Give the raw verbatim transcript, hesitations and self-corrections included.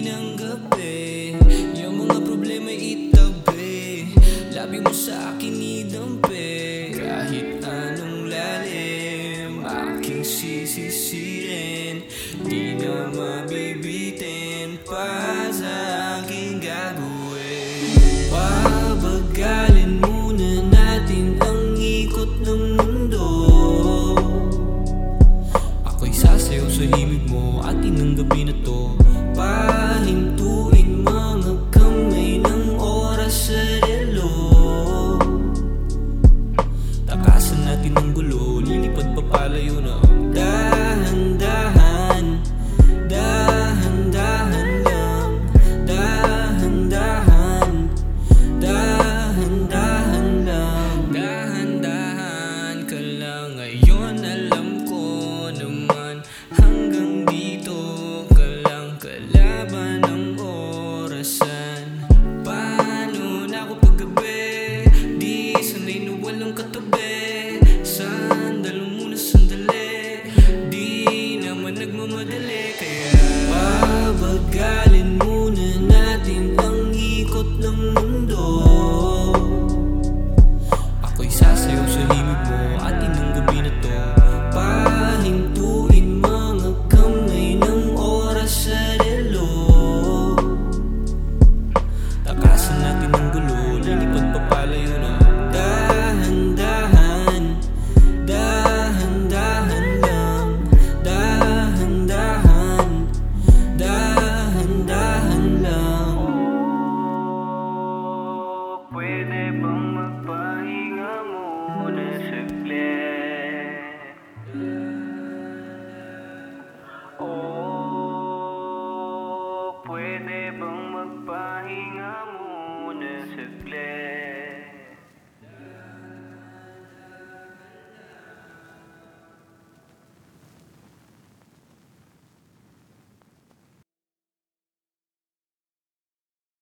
ng gabi. Yung mga problema itabi, labi mo sa akin idampi. Kahit anong lalim, aking sisisirin, di na mabibitin pa sa aking gagawin. Pabagalin muna natin ang ikot ng mundo. Ako'y sasayaw sa himig mo, atin ang gabi na to. Pahintuin mga kamay ng oras sa relo. Takasan natin ang gulo, lilipad pa palayo na. Dahan-dahan, dahan-dahan lang. Dahan-dahan, dahan-dahan lang. Dahan-dahan ka lang, ngayon alam ko naman. Hanggang dito ka lang, kalaban ng orasan. Paano na ako paggabi, di sanay na walang katabi. Sandalo muna sandali, di naman nagmamadali. Kaya pabagalin muna natin ang ikot ng mundo. Ako'y sasayaw sa himig mo, atin ang gabi na to. Pahintuin mga kamay ng oras sa relo. Takasan natin ang gulo, lilipad pa palayo na. Dahan-dahan, dahan-dahan lang. Dahan-dahan, dahan-dahan lang. Pwede bang magpahinga muna saglit? Oh, pwede bang magpahinga muna saglit?